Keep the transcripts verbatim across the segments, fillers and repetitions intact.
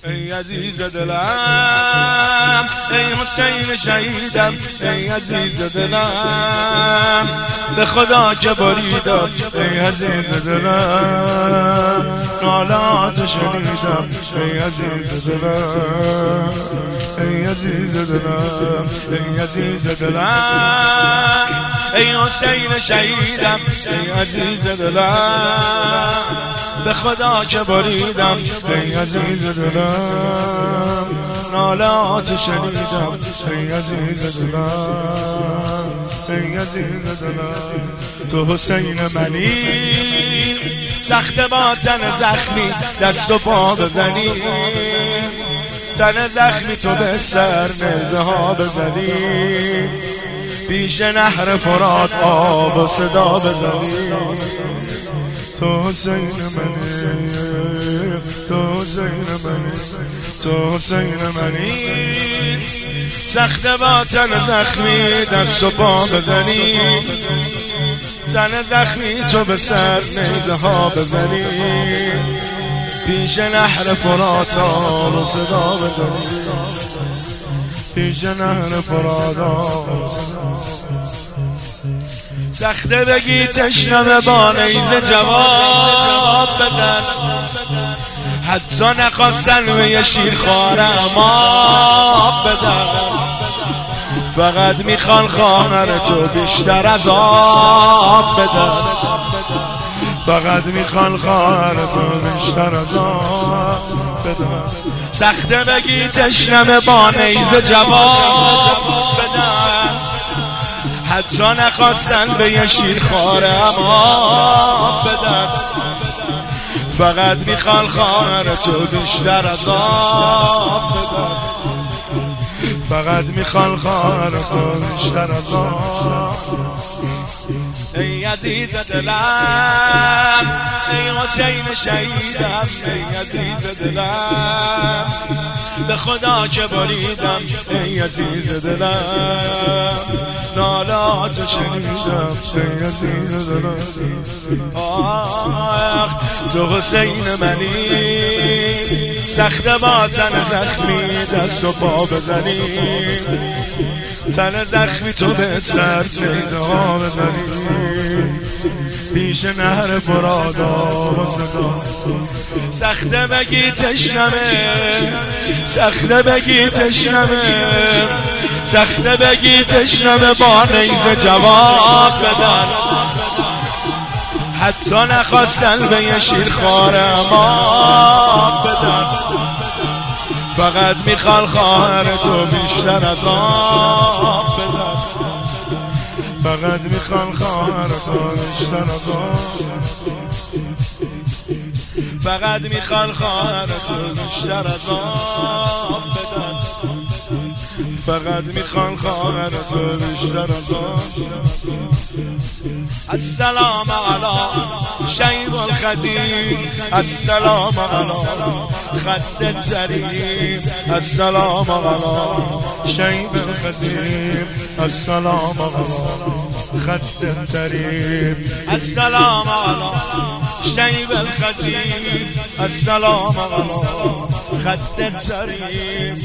ای عزیز دلم، ای حسین شهیدم، ای عزیز دلم، به خدا که بریدم، ای عزیز دلم، نالات شنیدم، ای عزیز دلم، ای عزیز دلم، ای عزیز دلم، ای حسین شهیدم، ای عزیز دلم، به خدا که بریدم، ای عزیز دلم، نالات شنیدم، ای عزیز دلم، ای عزیز دلم. تو حسین منی، سخت با تن زخمی دست و پا بزنی، تن زخمی تو به سر نیزه ها بزنی، پیش نهر فرات آب و صدا بزنی. تو حسین منی، تو حسین منی، تو حسین منی، سخت با تن زخمی دست و پا بزنی، تن زخمی تو به سر نیزه ها بزنی، پیش نهر فرات آب و صدا بزنی، پیش نهر فرات آب. سخته بگی تشنه با نیزه جواب بدن، حتی نخواستن به یه شیرخوارم آب بدن، فقط میخوان خواهر تو بیشتر از آب بدن، فقط میخوان خواهر تو بیشتر از آب بدن. سخته بگی تشنه با نیزه جواب بدن، حتی نخواستن به یه شیرخوارم آب بدن، فقط میخوان خواهر تو بیشتر از آب بدن، فقط میخوان خواهر تو بیشتر از آب. ای عزیز دلم، ای حسین شهیدم، ای عزیز دلم، به خدا که بریدم، ای عزیز دلم، نالات شنیدم، ای عزیز دلم. آخ تو حسین منی، سخت با تن زخمی دست و پا بزنی، تن زخمی تو به سر نیزه ها بزنی، پیش نهر فرات آب و صدا. سخته بگی تشنمه، سخته بگی تشنمه، سخته بگی تشنمه با نیزه جواب بدن، حتی نخواستن به یه شیرخوارم آب بدن، فقط میخوان خواهر تو بیشتر از آب بدن، فقط میخوان خواهر تو بیشتر از آب، فقط میخوان خواهر تو بیشتر از آب بدن، فقط میخوان خواهر تو بیشتر از آب. السلام علی شیب الخزین، السلام علی خد التریم، السلام علی شیب الخزین، السلام علی خد التریم، السلام علی شیب الخزین، السلام علی خد التریم.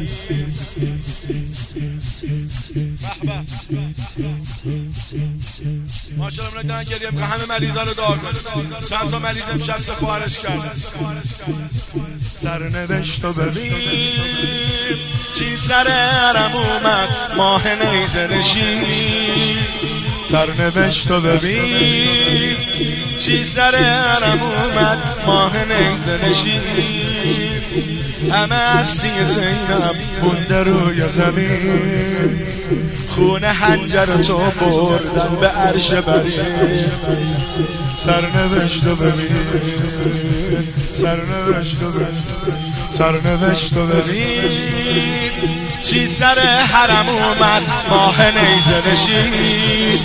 ماشاءالله من دارن گریه میکنم، همه مریضا رو دعا کنیم. چند تا مریض امشب سپارش کردن. سرنوشت رو ببین چی سر حرم اومد، ماه نیزه نشین. سرنوشت رو ببین چی سر حرم اومد، ماه نیزه نشین. همه هستی زینب مونده روی زمین، خون حنجر تو بردن به عرش برین. سرنوشت رو ببین، سرنوشت رو ببین، سرنوشت رو ببین چی سر حرم اومد، ماه نیزه نشین.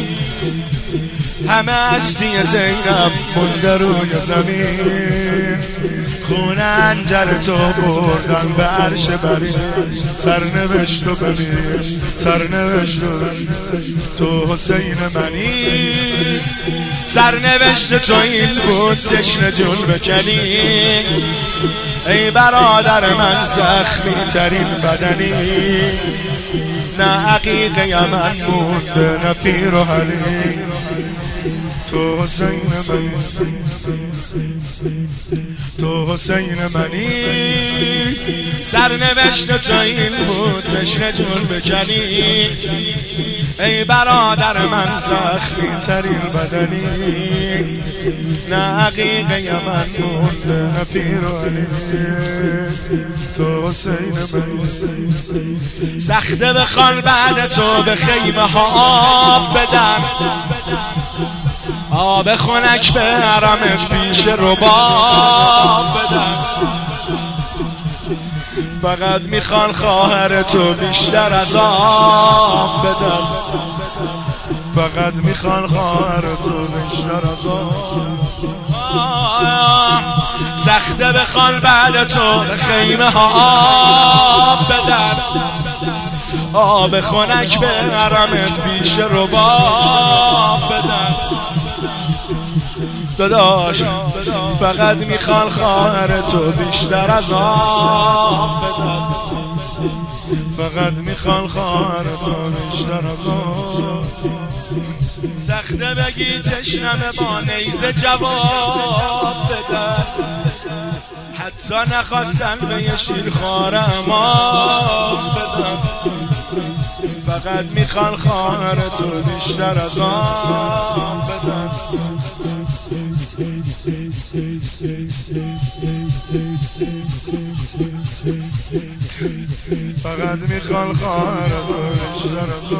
همه هستی زینب مونده روی زمین، خون حنجر تو بردن به عرش برین. سرنوشت رو ببین، سرنوشت رو ببین، تو حسین منی. سرنوشت تو این بود تشنه جون بکنی، ای برادر من زخمی ترین بدنی، نه عقیقه من مونده نه پیر و حلی، تو حسین منی، تو حسین منی، سرنوشت تو این بود تشنه جون بکنی، ای برادر من زخمی ترین بدنی، نه عقیقه من مونده نه پیر و علی، تو حسین منی. سخته بخوان بعد تو به خیمه ها آب بدن، آب خنک به حرمت پیش رباب بدن، فقط میخوان خواهر تو بیشتر از آب بدن، فقط میخوان خواهر تو بیشتر از آب. سخته بخوان بعد تو خیمه ها آب بدن، آب خنک به حرمت پیش رباب بدن، داداش فقط میخوان خواهر تو بیشتر از آب بدن، فقط میخوان خواهر تو بیشتر از آب. سخته بگی چشنمه با نیزه جواب بدن، حتی نخواستن به یه شیر خوارم آب بدن، فقط میخوان خواهر تو بیشتر از آب بدن، فقط میخوان خواهر تو بیشتر از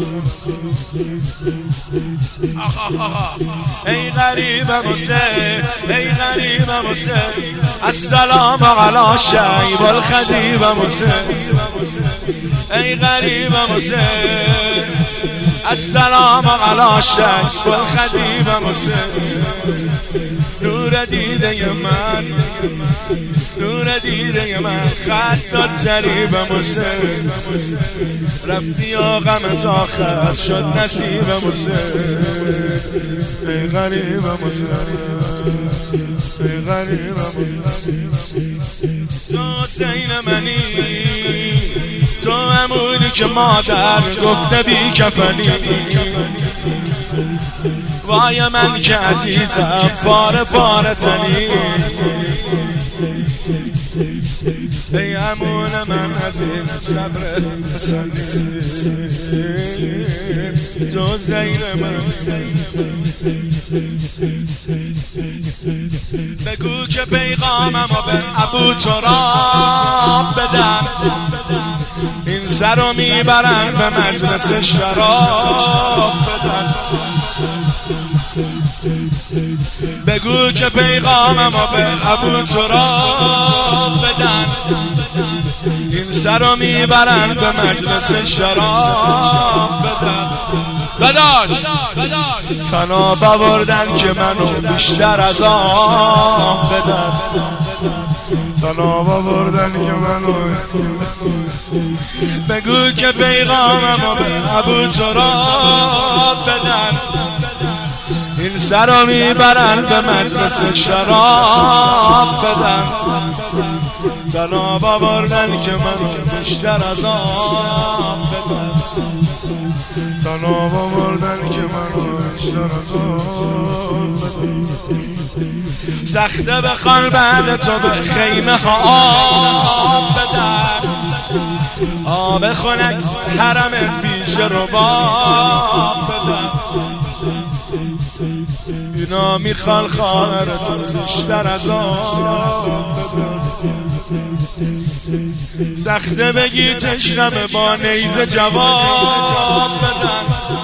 آب. ای غریبم حسین، ای غریبم حسین، السلام علی شیب الخدیبم حسین، ای غریبم حسین، السلام علی شیب الخدیبم حسین، نور دیده من، نور دیده من، خط تریبم حسین، رفتی و غمت آخر شد نصیبم حسین، ای غریبم حسین، ای غریبم حسین، تو حسین منی، تو همونی که مادر گفته بی کفنی، وای من که عزیزم پاره پاره تنی، ای امون من از این صبر حسنی، تو زین من، بگو که پیغامم به ابو تراب بدن، این سر رو میبرن به مجلس شراب بدن، بگو که پیغامم به ابو تراب بدن، این سر رو میبرن به مجلس شراب بدن، داداش تنها ببردن که منو بیشتر از آب بدن، تنها ببردن که منو، بگو که پیغامم به ابو تراب بدن، این سر رو میبرن به مجلس شراب بدن، تنها ببردن که منو بیشتر از آب بدن، تنها ببردن که منو بیشتر از آب بدن. سخته بخوان بعد تو به خیمه ها آب بدن، آب خنک حرمت پیش رباب بدن، اینا میخوان خواهر تو بیشتر از آب بدن. سخته بگی چشنم با نیزه جواب بدن،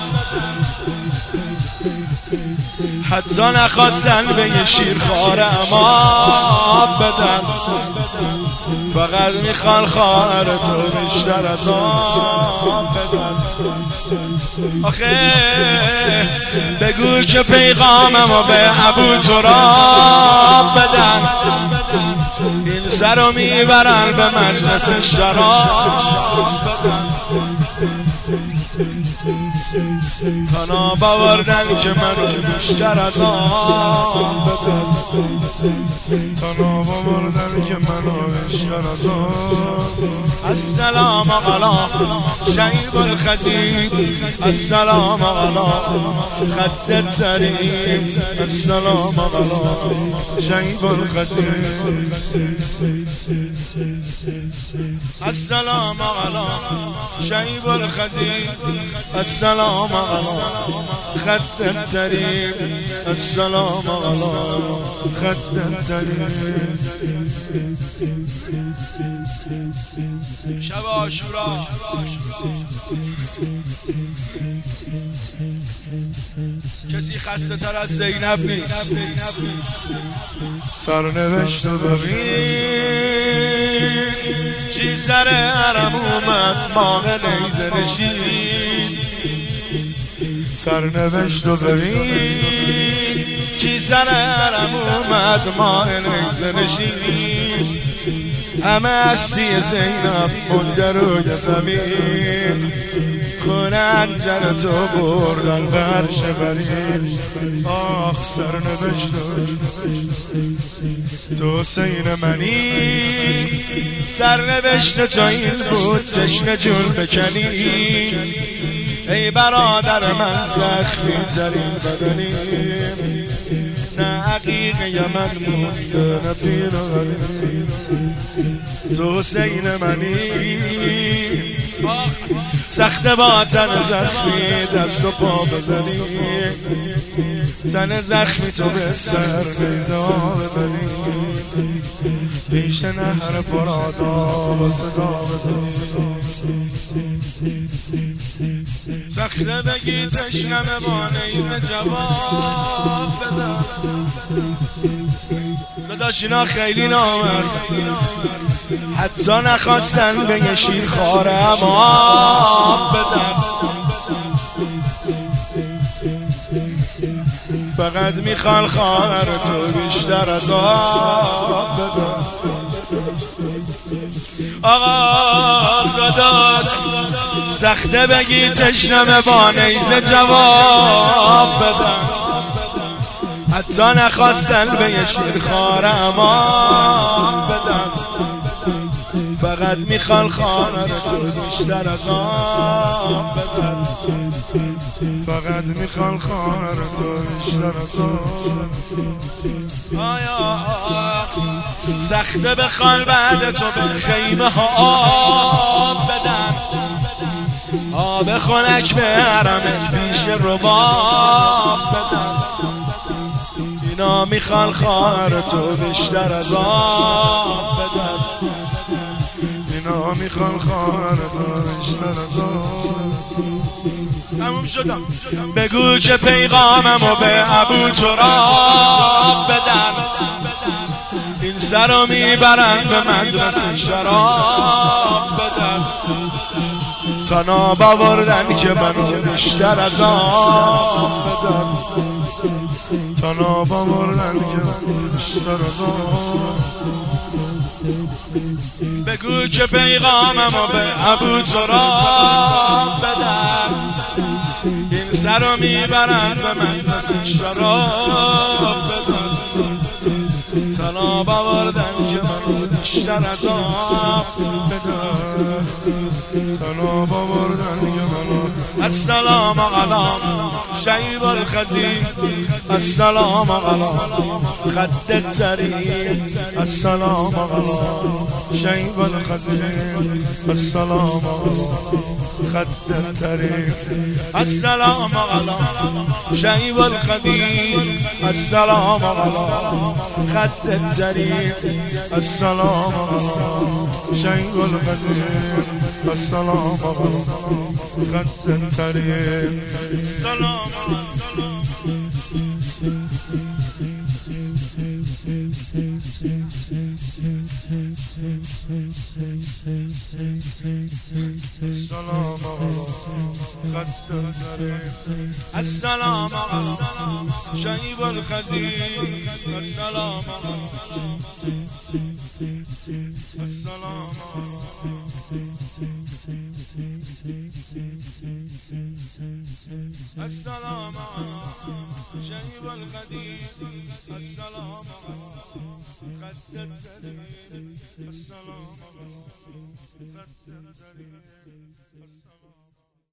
حتی نخواستن به یه شیر خوارم آب بدن، فقط میخوان خواهر تو بیشتر از آب بدن. آخه بگو که پیغاممو به ابو تراب بدن، این سر رو میبرن به مجلس شراب بدن، تنها ببردن که منو بیشتر از آن بده تنابا بردن که منو بیشتر از آن. السلام علی شیب الخزید السلام علی خد التریم السلام علی شیب الخزید السلام علی شیب الخزید السلام علی خد التریم السلام علی خد التریم. شب عاشورا کسی خسته تر از زینب نیست. سرنوشت رو ببین چی سر حرم اومد ماه نیزه نشین. سرنوشت رو ببین چی سر حرم اومد ماه نیزه نشین. همه هستی زینب مونده روی زمین خونه انجر تو بردن به عرش برین. آخ سرنوشت تو حسین منی سرنوشت تو این بود تشنه جون بکنی. ای برادر من زخمی ترین بدنیم نه عقیقه من مونده نه پیر و غلیم. تو حسین منی سخت با تن زخمی دست و پا بزنی. تن زخمی تو به سر نیزه ها بزنی. پیش نهر فرادا با صدا بزنی. سخته بگی تشنمه با نیزه جواب بدم. داداش اینا خیلی نامرد حتی نخواستن به یه شیر خارم آب بدم. فقط میخوان خواهر تو بیشتر از آب بدم. آقا داداش سخته بگی تشنمه با نیزه جواب بدم. حتی نخواستن به یه شیر خارم آب بدم. فقط میخوان خانه تو بیشتر از آب بدم. فقط میخوان خانه تو بیشتر از آب. آیا سخته بخوان بعد تو به خیمه ها آب بدن. آب خنک به حرمت پیش رباب بدن. اینا میخوان خواهر تو بیشتر از آب بدن. اینا میخوان خواهر تو بیشتر از آب. تموم شدم. بگو که پیغاممو به ابو تراب بدن. این سر رو میبرن به مجلس شراب بدن. تناب آوردن که منو بیشتر از آب بدن. تناب آوردن که منو بیشتر از آب. بگو که پیغاممو به ابو تراب بدن. این سر رو میبرن به مجلس شراب بدن. تناب آوردن که منو بیشتر از آب بدن. تناب آوردن که منو. السلام علی شیب الخزید السلام علی خد التریم السلام علی شیب الخزید السلام علی خد التریم السلام علی شیب الخزید السلام علی خد التریم السلام علی شیب الخزید السلام علی خد التریم السلام السلام علی شیب الخزید السلام السلام السلام شيب القديم السلام خد السلام السلام خد السلام